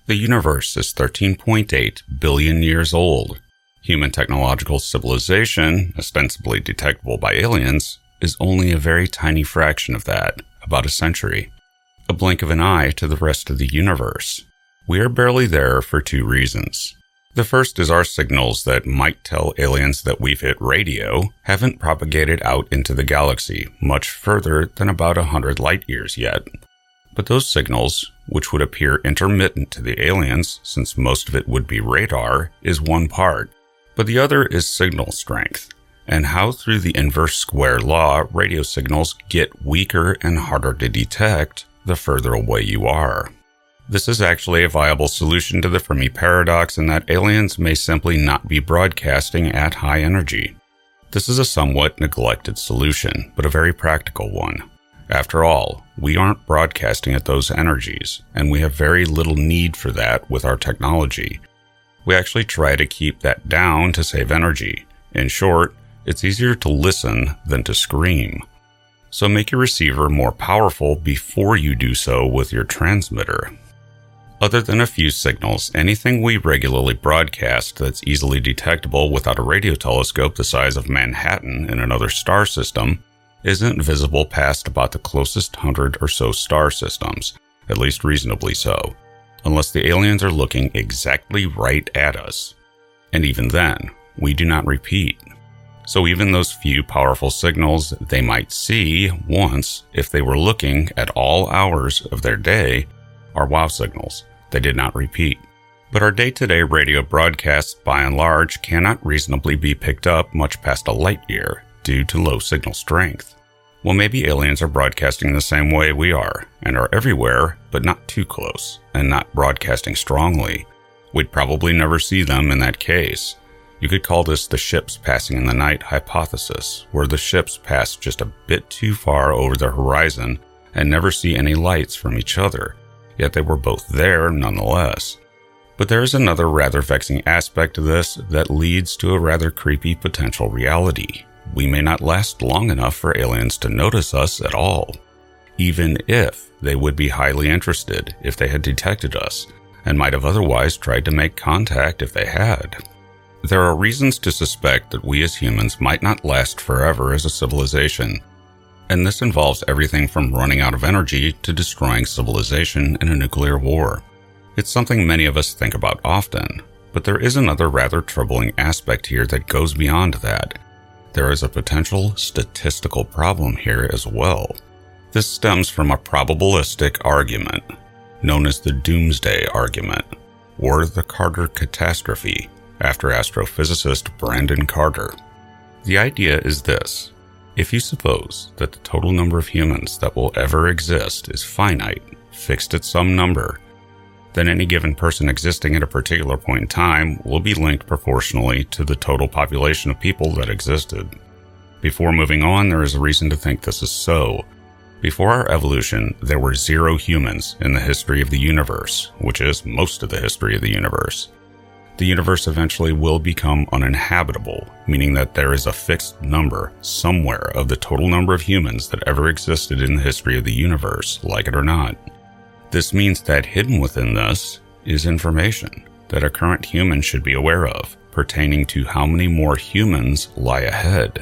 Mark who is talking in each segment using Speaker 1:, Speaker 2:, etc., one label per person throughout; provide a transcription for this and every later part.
Speaker 1: The universe is 13.8 billion years old. Human technological civilization, ostensibly detectable by aliens, is only a very tiny fraction of that, about a century. A blink of an eye to the rest of the universe. We are barely there for two reasons. The first is our signals that might tell aliens that we've hit radio haven't propagated out into the galaxy much further than about 100 light years yet. But those signals, which would appear intermittent to the aliens since most of it would be radar, is one part. But the other is signal strength, and how through the inverse square law radio signals get weaker and harder to detect the further away you are. This is actually a viable solution to the Fermi paradox in that aliens may simply not be broadcasting at high energy. This is a somewhat neglected solution, but a very practical one. After all, we aren't broadcasting at those energies, and we have very little need for that with our technology. We actually try to keep that down to save energy. In short, it's easier to listen than to scream. So make your receiver more powerful before you do so with your transmitter. Other than a few signals, anything we regularly broadcast that's easily detectable without a radio telescope the size of Manhattan in another star system isn't visible past about the closest 100 or so star systems, at least reasonably so, unless the aliens are looking exactly right at us. And even then, we do not repeat. So even those few powerful signals they might see once, if they were looking at all hours of their day, are wow signals. They did not repeat. But our day-to-day radio broadcasts, by and large, cannot reasonably be picked up much past a light year due to low signal strength. Well, maybe aliens are broadcasting the same way we are, and are everywhere, but not too close, and not broadcasting strongly. We'd probably never see them in that case. You could call this the ships passing in the night hypothesis, where the ships pass just a bit too far over the horizon and never see any lights from each other, yet they were both there nonetheless. But there is another rather vexing aspect to this that leads to a rather creepy potential reality. We may not last long enough for aliens to notice us at all, even if they would be highly interested if they had detected us, and might have otherwise tried to make contact if they had. There are reasons to suspect that we as humans might not last forever as a civilization, and this involves everything from running out of energy to destroying civilization in a nuclear war. It's something many of us think about often, but there is another rather troubling aspect here that goes beyond that. There is a potential statistical problem here as well. This stems from a probabilistic argument, known as the Doomsday Argument, or the Carter Catastrophe, after astrophysicist Brandon Carter. The idea is this: if you suppose that the total number of humans that will ever exist is finite, fixed at some number, then any given person existing at a particular point in time will be linked proportionally to the total population of people that existed. Before moving on, there is a reason to think this is so. Before our evolution, there were 0 humans in the history of the universe, which is most of the history of the universe. The universe eventually will become uninhabitable, meaning that there is a fixed number somewhere of the total number of humans that ever existed in the history of the universe, like it or not. This means that hidden within this is information that a current human should be aware of, pertaining to how many more humans lie ahead.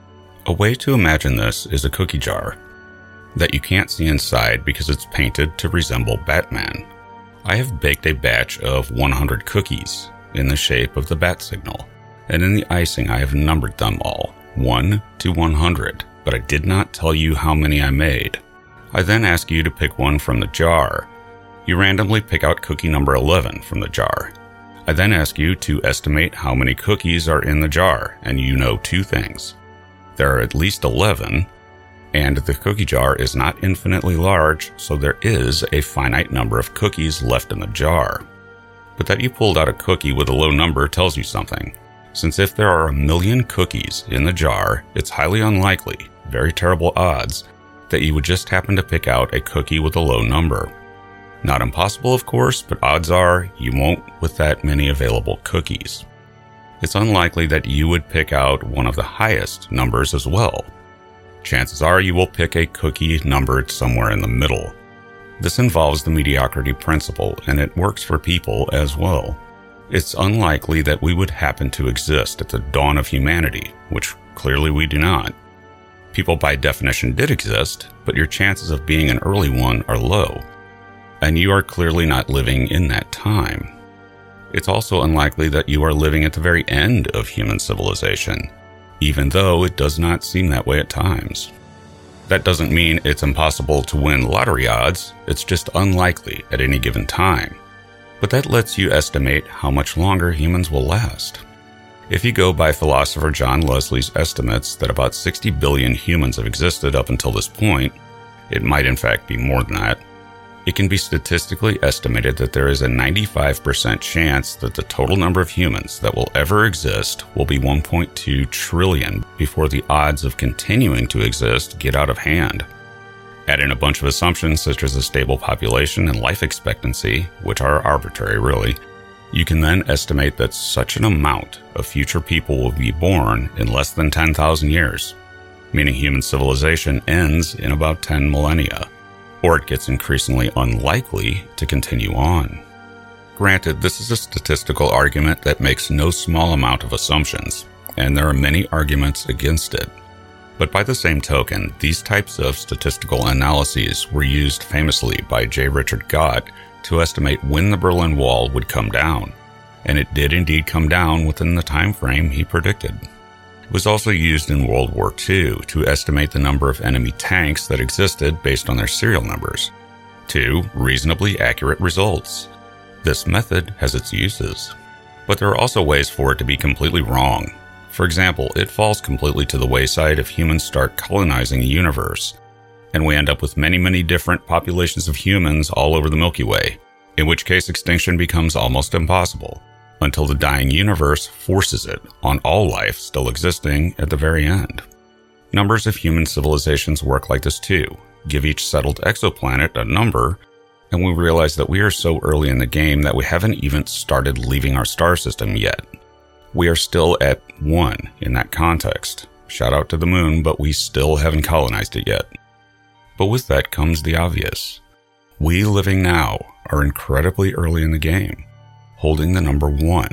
Speaker 1: A way to imagine this is a cookie jar that you can't see inside because it's painted to resemble Batman. I have baked a batch of 100 cookies in the shape of the bat signal, and in the icing I have numbered them all, 1 to 100, but I did not tell you how many I made. I then ask you to pick one from the jar. You randomly pick out cookie number 11 from the jar. I then ask you to estimate how many cookies are in the jar, and you know 2 things. There are at least 11, and the cookie jar is not infinitely large, so there is a finite number of cookies left in the jar. But that you pulled out a cookie with a low number tells you something, since if there are 1,000,000 cookies in the jar, it's highly unlikely, very terrible odds, that you would just happen to pick out a cookie with a low number. Not impossible, of course, but odds are you won't with that many available cookies. It's unlikely that you would pick out one of the highest numbers as well. Chances are you will pick a cookie numbered somewhere in the middle. This involves the mediocrity principle, and it works for people as well. It's unlikely that we would happen to exist at the dawn of humanity, which clearly we do not. People by definition did exist, but your chances of being an early one are low, and you are clearly not living in that time. It's also unlikely that you are living at the very end of human civilization, even though it does not seem that way at times. That doesn't mean it's impossible to win lottery odds, it's just unlikely at any given time. But that lets you estimate how much longer humans will last. If you go by philosopher John Leslie's estimates that about 60 billion humans have existed up until this point, it might in fact be more than that, it can be statistically estimated that there is a 95% chance that the total number of humans that will ever exist will be 1.2 trillion before the odds of continuing to exist get out of hand. Add in a bunch of assumptions such as a stable population and life expectancy, which are arbitrary really, you can then estimate that such an amount of future people will be born in less than 10,000 years, meaning human civilization ends in about 10 millennia. Or it gets increasingly unlikely to continue on. Granted, this is a statistical argument that makes no small amount of assumptions, and there are many arguments against it. But by the same token, these types of statistical analyses were used famously by J. Richard Gott to estimate when the Berlin Wall would come down, and it did indeed come down within the time frame he predicted. It was also used in World War II to estimate the number of enemy tanks that existed based on their serial numbers. 2 reasonably accurate results. This method has its uses. But there are also ways for it to be completely wrong. For example, it falls completely to the wayside if humans start colonizing the universe, and we end up with many different populations of humans all over the Milky Way, in which case extinction becomes almost impossible, until the dying universe forces it on all life still existing at the very end. Numbers of human civilizations work like this too. Give each settled exoplanet a number, and we realize that we are so early in the game that we haven't even started leaving our star system yet. We are still at 1 in that context. Shout out to the moon, but we still haven't colonized it yet. But with that comes the obvious. We living now are incredibly early in the game, holding the number 1,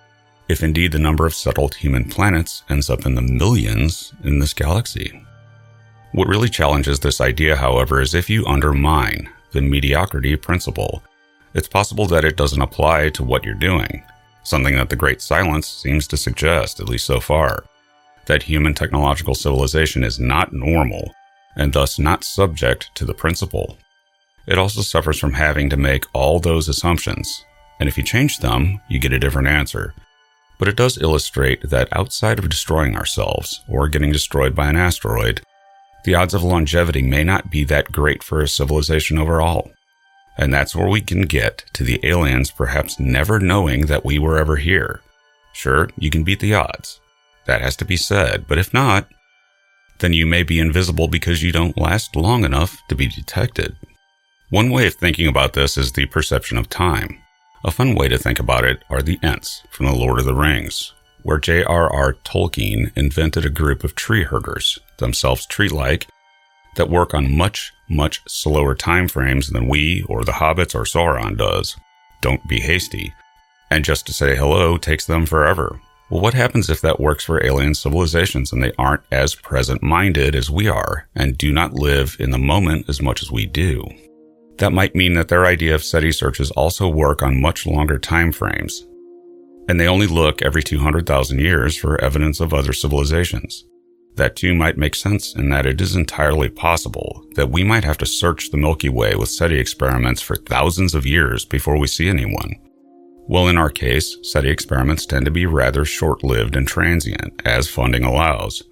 Speaker 1: if indeed the number of settled human planets ends up in the millions in this galaxy. What really challenges this idea, however, is if you undermine the mediocrity principle, it's possible that it doesn't apply to what you're doing, something that the Great Silence seems to suggest, at least so far, that human technological civilization is not normal and thus not subject to the principle. It also suffers from having to make all those assumptions, and if you change them, you get a different answer. But it does illustrate that outside of destroying ourselves, or getting destroyed by an asteroid, the odds of longevity may not be that great for a civilization overall. And that's where we can get to the aliens perhaps never knowing that we were ever here. Sure, you can beat the odds. That has to be said, but if not, then you may be invisible because you don't last long enough to be detected. One way of thinking about this is the perception of time. A fun way to think about it are the Ents from The Lord of the Rings, where J.R.R. Tolkien invented a group of tree herders, themselves tree-like, that work on much slower time frames than we or the Hobbits or Sauron does. Don't be hasty. And just to say hello takes them forever. Well, what happens if that works for alien civilizations and they aren't as present-minded as we are and do not live in the moment as much as we do? That might mean that their idea of SETI searches also work on much longer time frames, and they only look every 200,000 years for evidence of other civilizations. That too might make sense in that it is entirely possible that we might have to search the Milky Way with SETI experiments for thousands of years before we see anyone. Well, in our case, SETI experiments tend to be rather short-lived and transient, as funding allows.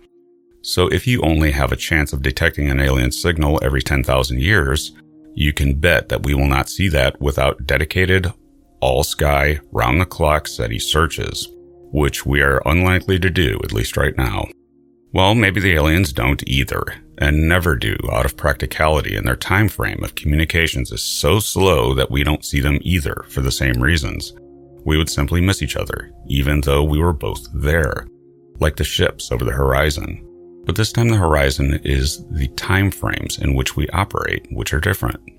Speaker 1: So if you only have a chance of detecting an alien signal every 10,000 years, you can bet that we will not see that without dedicated, all-sky, round-the-clock SETI searches, which we are unlikely to do, at least right now. Well, maybe the aliens don't either, and never do out of practicality, and their time frame of communications is so slow that we don't see them either for the same reasons. We would simply miss each other, even though we were both there, like the ships over the horizon. But this time the horizon is the time frames in which we operate, which are different.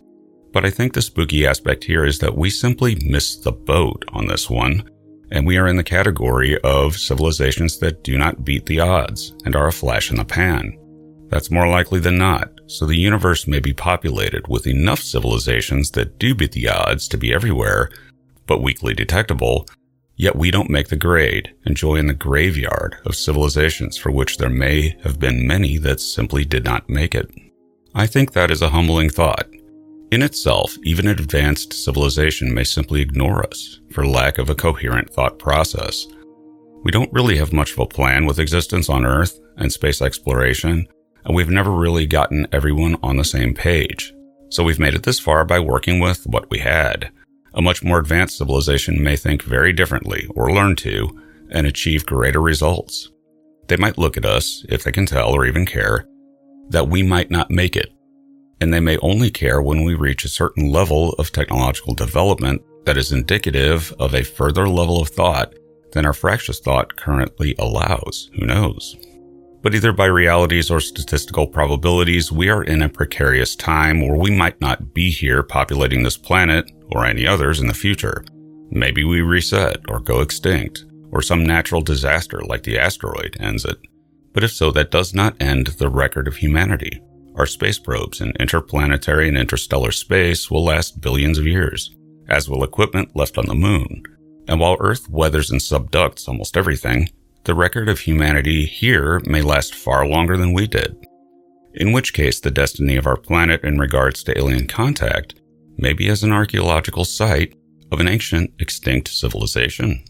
Speaker 1: But I think the spooky aspect here is that we simply missed the boat on this one, and we are in the category of civilizations that do not beat the odds and are a flash in the pan. That's more likely than not, so the universe may be populated with enough civilizations that do beat the odds to be everywhere, but weakly detectable, yet we don't make the grade and join the graveyard of civilizations for which there may have been many that simply did not make it. I think that is a humbling thought. In itself, even an advanced civilization may simply ignore us for lack of a coherent thought process. We don't really have much of a plan with existence on Earth and space exploration, and we've never really gotten everyone on the same page. So we've made it this far by working with what we had. A much more advanced civilization may think very differently or learn to and achieve greater results. They might look at us, if they can tell or even care, that we might not make it. And they may only care when we reach a certain level of technological development that is indicative of a further level of thought than our fractious thought currently allows. Who knows? But either by realities or statistical probabilities, we are in a precarious time where we might not be here populating this planet or any others in the future. Maybe we reset or go extinct, or some natural disaster like the asteroid ends it. But if so, that does not end the record of humanity. Our space probes in interplanetary and interstellar space will last billions of years, as will equipment left on the moon. And while Earth weathers and subducts almost everything, the record of humanity here may last far longer than we did. In which case, the destiny of our planet in regards to alien contact may be as an archaeological site of an ancient, extinct civilization.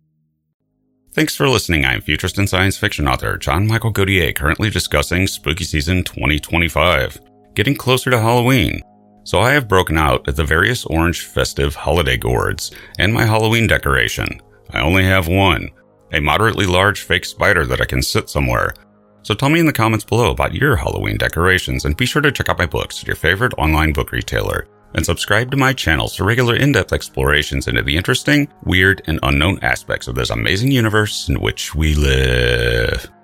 Speaker 1: Thanks for listening. I am futurist and science fiction author John Michael Godier, currently discussing Spooky Season 2025, getting closer to Halloween. So I have broken out the various orange festive holiday gourds and my Halloween decoration. I only have one, a moderately large fake spider that I can sit somewhere. So tell me in the comments below about your Halloween decorations, and be sure to check out my books at your favorite online book retailer. And subscribe to my channel for regular in-depth explorations into the interesting, weird, and unknown aspects of this amazing universe in which we live.